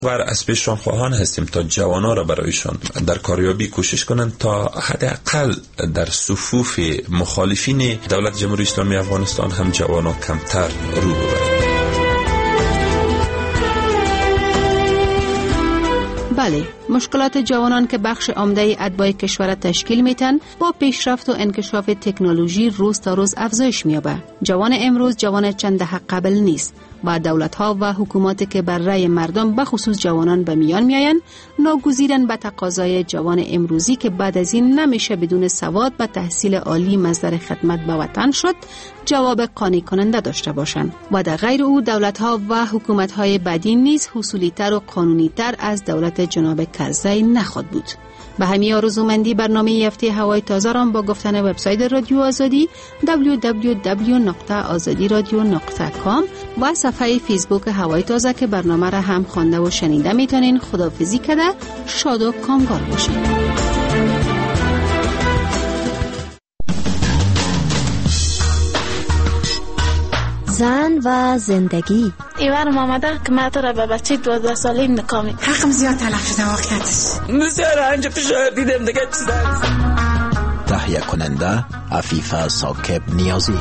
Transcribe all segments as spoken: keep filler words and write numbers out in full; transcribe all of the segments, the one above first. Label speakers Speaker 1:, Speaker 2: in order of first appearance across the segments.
Speaker 1: و از پیشران خواهان هستیم تا جوانان را برایشان در کاریابی کوشش کنند تا حداقل در صفوف مخالفین دولت جمهوری اسلامی افغانستان هم جوانان کمتر رو ببرند.
Speaker 2: بله، مشکلات جوانان که بخش عمده اتباع کشور تشکیل میتن با پیشرفت و انکشاف تکنولوژی روز تا روز افزایش میابه. جوان امروز جوان چند دهه قبل نیست و دولت‌ها و حکوماتی که بر رأی مردم به خصوص جوانان به میان میآیند ناگزیرن به تقاضای جوان امروزی که بعد از این نمیشه بدون سواد و تحصیل عالی مصدر خدمت به وطن شد جواب قانع کننده داشته باشند و در غیر او دولت‌ها و حکومت‌های بعدی نیز حصولی‌تر و قانونی‌تر از دولت جناب کرزی نخواهد بود. به همین آرزومندی برنامه هفته هوای تازه را با گفتن وبسایت رادیو آزادی دبلیو دبلیو دبلیو نقطه آزادی رادیو نقطه کام و صفحه فیسبوک هوای تازه که برنامه را هم خوانده و شنیده میتونین خداحافظی کرده شاد و کامگار باشید.
Speaker 3: زن و زندگی.
Speaker 4: ایوان آمده که من تو را به بچه دوازده ساله نکامی
Speaker 5: حقم زیاد تلف شده واقعیتش.
Speaker 6: بسیار انجا فشار دیدم دیگه چیز دارست.
Speaker 7: تهیه کننده عفیفه ثاقب نیازی.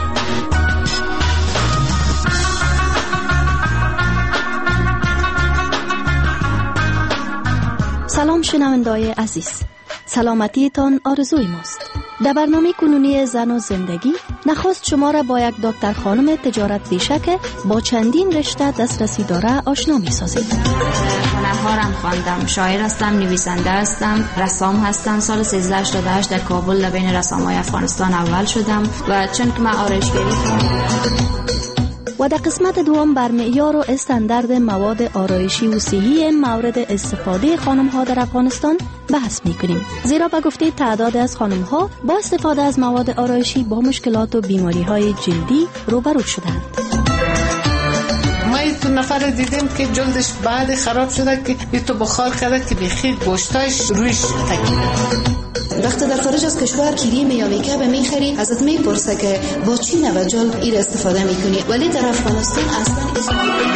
Speaker 3: سلام شنوندای عزیز، سلامتیتان آرزوی ماست. در برنامه کنونی زن و زندگی نخواست شما را با یک دکتر خانم تجارت پیشه که با چندین رشته دسترسی داره آشنا می سازید.
Speaker 8: هنرها را خواندم، شاعر هستم، نویسنده هستم، رسام هستم. سال سیزده هشتاد و هشت در کابل در بین رسامای افغانستان اول شدم و چون که من آرایشگری
Speaker 3: و در قسمت دوم بر معیار و استاندارد مواد آرایشی و صحی مورد استفاده خانم‌ها در افغانستان بحث می‌کنیم، زیرا به گفته تعداد از خانم‌ها با استفاده از مواد آرایشی با مشکلات و بیماری‌های جلدی روبرو شدند.
Speaker 5: ما یه تو نفر دیدیم که جلدش بعد خراب شده که یه تو بخار کرده که بخیر گوشتایش رویش تکیده.
Speaker 9: وقتی در خارج از کشور کریم یا میکاپ میخری ازت میپرسه که با چی نوع جلد ایر استفاده میکنی، ولی در افغانستان اصلا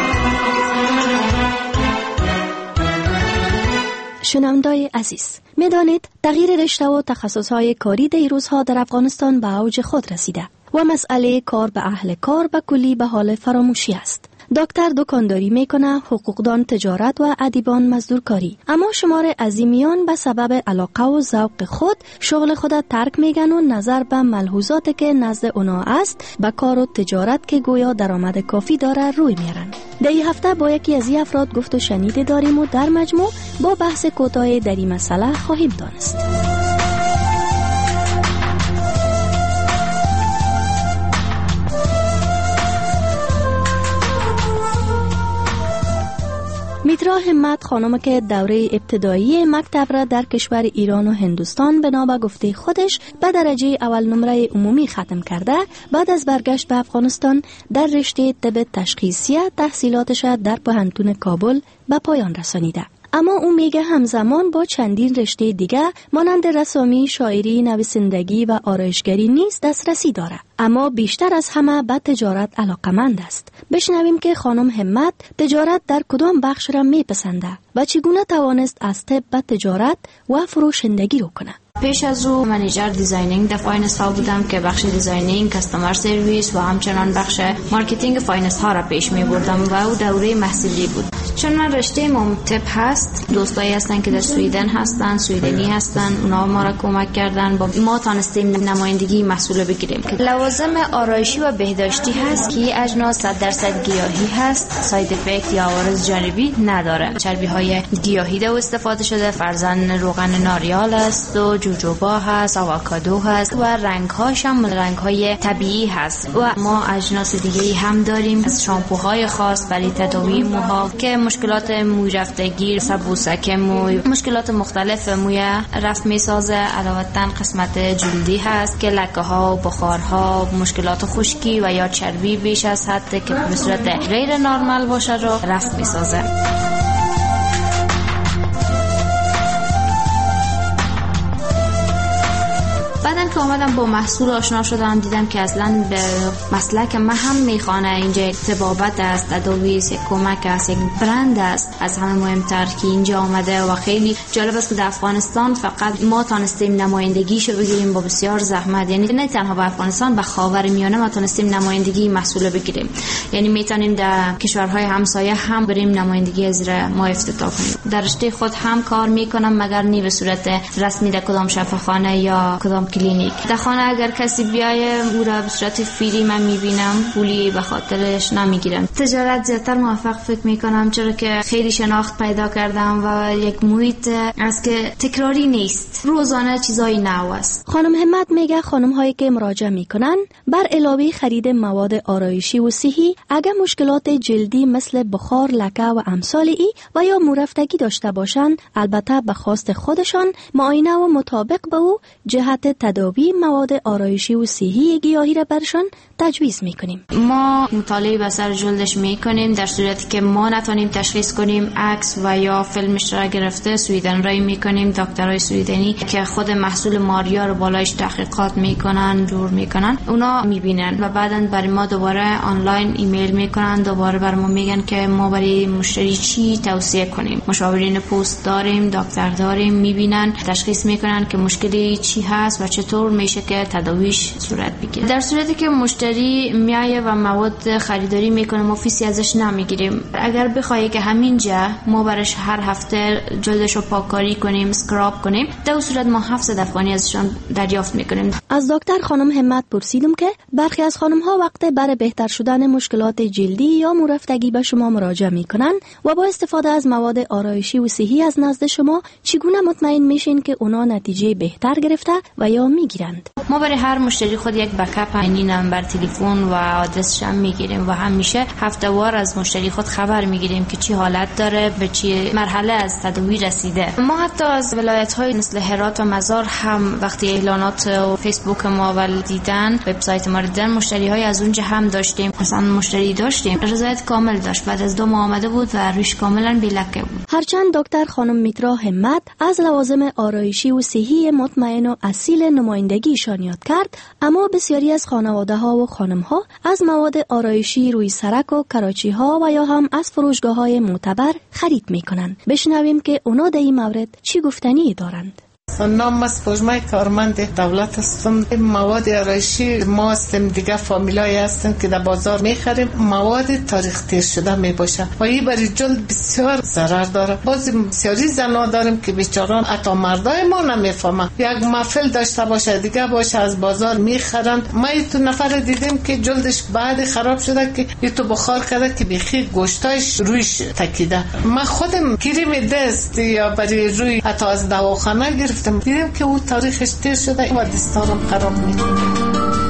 Speaker 3: شنوندای عزیز، میدانید تغییر رشته و تخصصهای کاری در روزها در افغانستان به اوج خود رسیده و مسئله کار به اهل کار به کلی به حال فراموشی است. دکتر دکانداری میکنه، حقوقدان تجارت و ادیبان مزدورکاری. اما شمار عظیمیان به سبب علاقه و ذوق خود شغل خود ترک میگن و نظر به ملحوظاتی که نزد اونا است به کار و تجارت که گویا درآمد کافی داره روی میرن. در این هفته با یکی از این افراد گفت و شنیده داریم و در مجموع با بحث کوتاه در این مسئله خواهیم دانست. میترا همت خانم که دوره ابتدایی مکتب را در کشور ایران و هندوستان بنا به گفته خودش به درجه اول نمره عمومی ختم کرده، بعد از برگشت به افغانستان در رشته طب تشخیصی تحصیلاتش در پوهنتون کابل به پایان رسانیده. اما او میگه همزمان با چندین رشته دیگه مانند رسامی، شاعری، نویسندگی و آرایشگری نیز دسترسی داره، اما بیشتر از همه به تجارت علاقمند است. بشنویم که خانم همت تجارت در کدام بخش را میپسنده و چگونه توانست از طب به تجارت و فروشندگی رو کنه.
Speaker 8: پیش از او منیجر دیزاینینگ در فایننس ها بودم که بخش دیزاینینگ، کاستمر سرویس و همچنان بخش مارکتینگ فایننس ها را پیش می بردم و او دوره محصولی بود. چون من رشته مام طب هست، دوستایی هستن که در سویدن هستن، سویدنی هستن، اونا ما را کمک کردن با ما تانستیم نمایندگی محصول بگیریم. لوازم آرایشی و بهداشتی هست که اجناس صد درصد گیاهی هست، ساید افکت یا عوارض جانبی نداره. چربی های گیاهی ده استفاده شده، فرزن روغن ناریال است و جوجوبا هست، آووکادو هست و رنگ هاش هم رنگ های طبیعی هست. و ما اجناس دیگه هم داریم از شامپوهای خاص برای تداوی موها که مشکلات موی رفتگی، سبوسک موی، مشکلات مختلف موی رفت میسازه. علاوه بر قسمت جلدی هست که لکه ها، بخارها، مشکلات خشکی و یا چربی بیش از حد که به صورت غیر نرمال باشه رو رفت میسازه. بعدن که آمدم با محصول آشنا شدم، دیدم که اصلا به مسلک من هم میخوانه. اینجا یک طبابت است، تداویست، یک کمک است، یک برند است. از همه مهمتر که اینجا آمده و خیلی جالب است که در افغانستان فقط ما تانستیم نمایندگیشو بگیریم با بسیار زحمت. یعنی نه تنها به افغانستان، به خاورمیانه ما تانستیم نمایندگی محصول بگیریم. یعنی میتونیم در کشورهای همسایه هم بریم نمایندگی از ما افتتاح کنیم. در رشته خود هم کار میکنم، مگر نی به صورت رسمی در کدام شفاخانه یا کدام کلینیک. در خانه اگر کسی بیایه او را به صورت فری من میبینم، پولی به خاطرش نمیگیرم. تجارت زیادتر موفق فکر میکنم، چرا که خیلی شناخت پیدا کردم و یک محیط است که تکراری نیست، روزانه چیزای نو است.
Speaker 3: خانم همت میگه خانم هایی که مراجعه میکنن بر علاوه خرید مواد آرایشی و صحی، اگر مشکلات جلدی مثل بخار، لکه و امثال ای و یا مورفتگی داشته باشند، البته به خواست خودشان معاینه و مطابق به او جهت تداوی مواد آرایشی و صحی گیاهی را برشان تجویز میکنیم.
Speaker 8: ما مطالعه به سر جلدش میکنیم، در صورتی که ما نتونیم تشخیص کنیم عکس و یا فیلمش را گرفته سویدن رای میکنیم، دکترای سویدنی که خود محصول ماریا رو بالایش تحقیقات میکنن، جور میکنن، اونا میبینن و بعدن برای ما دوباره آنلاین ایمیل میکنن، دوباره بر ما میگن که ما برای مشتری چی توصیه کنیم. مشاورین پست داریم، دکتر داریم، میبینن، تشخیص میکنن که مشکلی چی هست و چطور میشه که تداویش صورت بگیره. در صورتی که مشتری میایه و مواد خریداری میکنه، ما فیسی ازش نمیگیریم. اگر بخوای که همینجا ما برش هر هفته جلدش رو پاککاری کنیم، اسکراب کنیم، در صورت ما هفتصد افغانی ازشان دریافت میکنیم.
Speaker 3: از دکتر خانم همت پرسیدم که برخی از خانم ها وقت برای بهتر شدن مشکلات جلدی یا مورفتگی به شما مراجعه میکنن و با استفاده از مواد آرایشی و صحی از نزد شما چگونه مطمئن میشین که اونا نتیجه بهتر گرفته و یا میگیرند؟
Speaker 8: ما برای هر مشتری خود یک بکاپ عینی نمبر تلفن و آدرسش هم میگیریم و همیشه هفته وار از مشتری خود خبر میگیریم که چی حالت داره، به چی مرحله از تداوی رسیده. ما حتی از ولایت‌های مثل هرات و مزار هم وقتی اعلانات و فیسبوک ما ول دیدن، وبسایت ما دیدن، مشتری‌های از اونجا هم داشتیم. مثلا مشتری داشتیم رضایت کامل داشت، بعد از دو ماه آمده بود و روش کاملا بی‌لکه بود.
Speaker 3: هرچند دکتر خانم میترا همت از لوازم آرایشی و صحی مطمئن و اصیل نمایندگیشان یاد کرد، اما بسیاری از خانواده ها و خانم ها از مواد آرایشی روی سرک و کراچی ها و یا هم از فروشگاه های معتبر خرید میکنن. بشنویم که اونا در این مورد چی گفتنی دارند.
Speaker 5: نام از پوجمای کارمند دولت هستم. مواد آرایشی ما هستیم، دیگه فامیلای هستن که در بازار میخریم، مواد تاریخ تیر شده میباشه و این برای جلد بسیار ضرر داره. بعضی بسیاری زنا داریم که بیچاران حتی مردای ما نمیفهمن، یک محفل داشته باشه دیگه باشه از بازار میخرن. ما تو نفر دیدیم که جلدش بعد خراب شده که یه تو بخار کرده که بیخی گوشتایش رویش تکیده. من خودم کریم دست یا برای روی حتی از دواخانه گرفتم، دیدم که اون تاریخش تیر شده و دستارم خراب میکنه.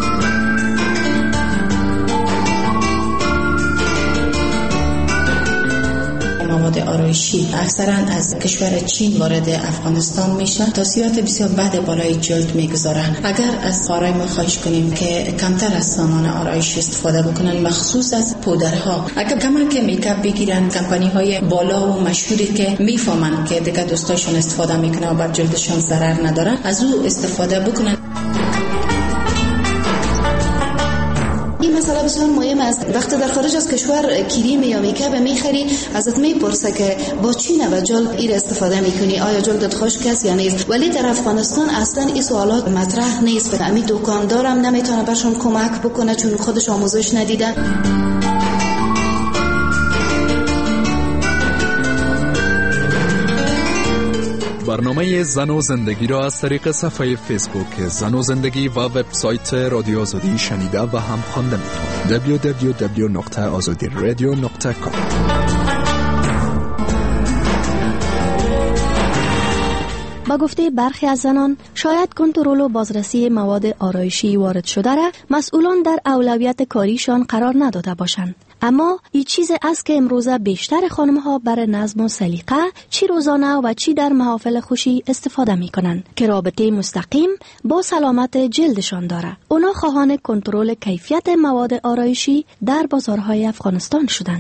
Speaker 10: مواد آرایشی اکثرا از کشور چین وارد افغانستان میشه، تاثیرات بسیار بد بالای جلد میگذارن. اگر از کارای ما خواهش کنیم که کمتر از سامان آرایشی استفاده بکنن، مخصوص از پودرها، اگر کمک میکاپ بگیرن، کمپانی های بالا و مشهوری که میفهمن که دیگه دوستاشون استفاده میکنن و بر جلدشون ضرر ندارن، از او استفاده بکنن.
Speaker 9: این مسئله بسیار مهم است. وقتی در خارج از کشور کریم یا میکاپ میخری، ازت میپرسه که با چی نوع جلد ایر استفاده میکنی، آیا جلدت خشک است یا نیست. ولی در افغانستان اصلا این سوالات مطرح نیست. امی دکاندارم نمیتونه برشون کمک بکنه چون خودش آموزش ندیده.
Speaker 11: برنامه زن و زندگی را از طریق صفحه فیسبوک زن و زندگی و وبسایت رادیو آزادی شنیده و هم خوانده میتونید. دبلیو دبلیو دبلیو دات آزادی رادیو دات کام.
Speaker 3: با گفته برخی از زنان، شاید کنترل و بازرسی مواد آرایشی وارد شده را مسئولان در اولویت کاریشان قرار نداده باشند. اما این چیز است که امروزه بیشتر خانم‌ها برای نظم و سلیقه چی روزانه و چی در محافل خوشی استفاده می‌کنند که رابطه مستقیم با سلامت جلدشان داره. اونا خواهان کنترل کیفیت مواد آرایشی در بازارهای افغانستان شدند.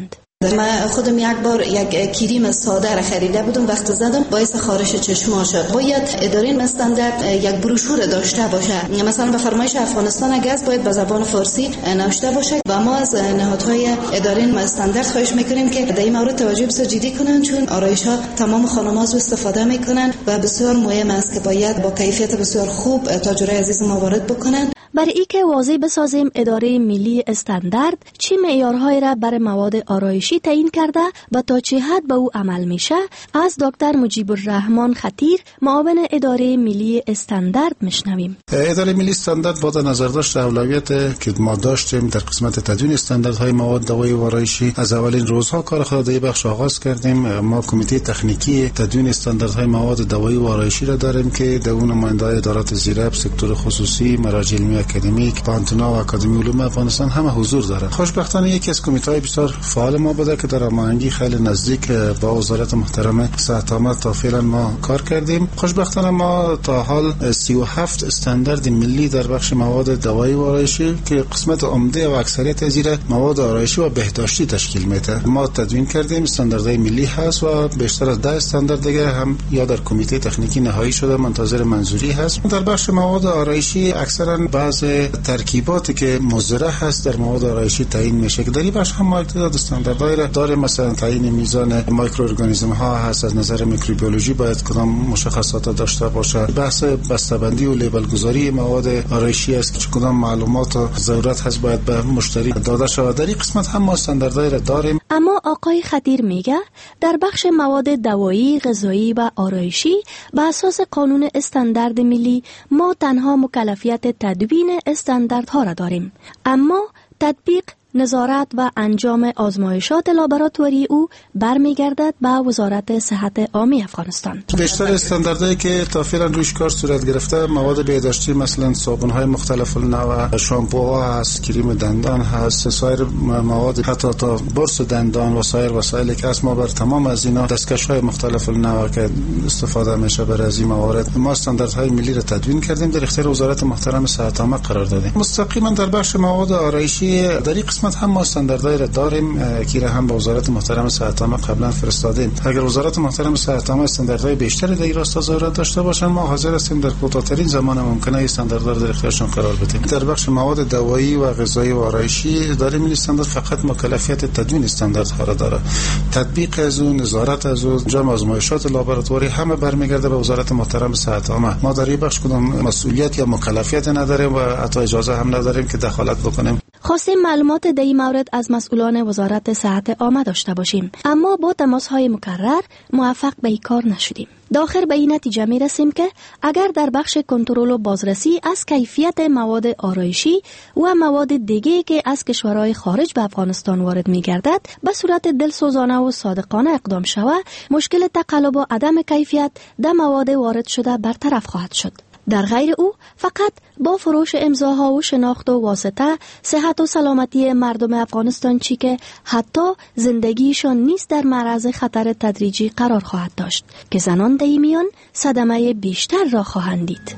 Speaker 9: من خودم یک بار یک کریم ساده را خریده بودم، وقت زدم باعث خارش چشما شد. باید اداره استاندارد یک بروشور داشته باشه، مثلا به فرمایش افغانستان گاز باید به زبان فارسی نوشته باشه و ما از نهادهای اداره استاندارد خواهش میکنیم که در این مورد توجه بسیار جدی کنن، چون آرایش‌ها تمام خانم‌ها از استفاده میکنن و بسیار مهم است که باید با کیفیت بسیار خوب تاجرای عزیز ما وارد بکنن.
Speaker 3: برای ای که واضح بسازیم اداره ملی استاندارد چه معیارهایی را برای مواد آرایشی تعیین کرده و تا چه حد به او عمل میشه، از دکتر مجیب الرحمن خطیر معاون اداره ملی استاندارد میشنویم.
Speaker 12: اداره ملی استاندارد با نظر داشت اولویت که ما داشتیم در قسمت تدوین استانداردهای مواد دوایی و آرایشی، از اولین روزها کار خود در بخش آغاز کردیم. ما کمیته تکنیکی تدوین استانداردهای مواد دوایی و آرایشی را داریم که در اون نماینده‌های ادارات زیراب، سکتور خصوصی، مراجع علمی اکادمیک، پانتونا و اکادمی علوم افغانستان همه حضور دارند. خوشبختانه یکی از کمیته‌های بسیار فعال ما بوده که در هماهنگی خیلی نزدیک با وزارت محترم صحت عامه تا فعلا ما کار کردیم. خوشبختانه ما تا حال سی و هفت استاندارد ملی در بخش مواد دوایی و آرایشی که قسمت عمده و اکثریت از این مواد آرایشی و بهداشتی تشکیل میده ما تدوین کردیم. استانداردهای ملی هست و بیشتر از ده استاندارد دیگه هم یا در کمیته تکنیکی نهایی شده منتظر منظوری هست. در بخش مواد آرایشی اکثرا بعض ترکیباتی که مضر هست در مواد آرایشی تعیین میشه که در این بخش هم ما تعداد استانداردهای را داریم. مثلا تعیین میزان مایکروارگانیسم ها هست، از نظر میکروبیولوژی باید کدام مشخصات داشته باشه. بحث بسته‌بندی و لیبل گذاری مواد آرایشی است که کدام معلومات و ضرورت هست باید به مشتری داده شود. در این قسمت هم ما استانداردهای را داریم.
Speaker 3: اما آقای خطیر میگه در بخش مواد دوایی، غذایی و آرایشی به اساس قانون استاندارد ملی ما تنها مکلفیت تدوین استانداردها را داریم، اما تطبیق، نظارت و انجام آزمایشات لابراتواری او برمیگردد به وزارت صحت عامه افغانستان.
Speaker 12: بیشتر استانداردهایی که تا فعلا روش کار صورت گرفته مواد بهداشتی مثلا صابون‌های مختلف النوع، شامپوها هست، کریم دندان هست، سایر مواد حتی تا برس دندان و سایر وسایلی که است، ما بر تمام از اینا دستکش‌های مختلف النوع که استفاده میشه برای از این موارد ما استانداردهای ملی را تدوین کردیم، در اختیار وزارت محترم صحت عامه قرار دادیم. مستقیما در بخش مواد آرایشی در این قسمت هم ما استانداردهای را داریم که را هم به وزارت محترم صحت عامه قبلا فرستادیم. اگر وزارت محترم صحت عامه استانداردهای بیشتری در این راستا ضرورت داشته باشند ما حاضر هستیم در کوتاه‌ترین زمان ممکنه استانداردها را در اختیارشان قرار بدیم. در بخش مواد دوایی و غذایی و آرایشی داریم این استاندارد فقط مکلفیت تدوین استانداردها را داره. تطبیق از اون، نظارت از اون، انجام آزمایشات لابراتواری همه برمیگرده به وزارت محترم صحت عامه. ما در این بخش کدام مسئولیت یا مکلفیت نداریم و حتی اجازه هم نداریم که دخالت بکنیم.
Speaker 3: خواستیم معلومات در این مورد از مسئولان وزارت صحت عامه داشته باشیم، اما با تماس‌های مکرر موفق به این کار نشدیم. داخل به این نتیجه می رسیم که اگر در بخش کنترل و بازرسی از کیفیت مواد آرایشی و مواد دیگه که از کشورهای خارج به افغانستان وارد می گردد به صورت دلسوزانه و صادقانه اقدام شود، مشکل تقلب و عدم کیفیت در مواد وارد شده برطرف خواهد شد. در غیر او فقط با فروش امضاها و شناخت و واسطه صحت و سلامتی مردم افغانستان چی که حتی زندگیشان نیست در معرض خطر تدریجی قرار خواهد داشت که زنان در این میان صدمه بیشتر را خواهند دید.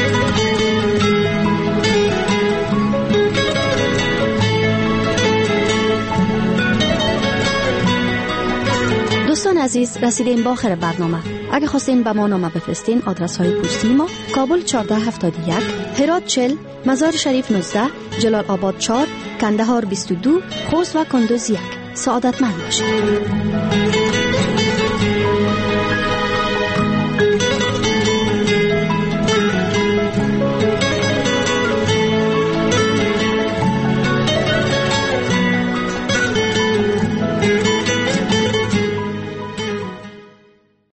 Speaker 3: دوستان عزیز، رسیدیم به آخر برنامه. اگه خواستین به ما نامه بفرستین، آدرس های پستی ما: کابل چهارده هفتاد و یک، هرات چهل، مزار شریف نوزده، جلال آباد چهار، کندهار بیست و دو، خوست و کندوز یک. سعادتمند باشید.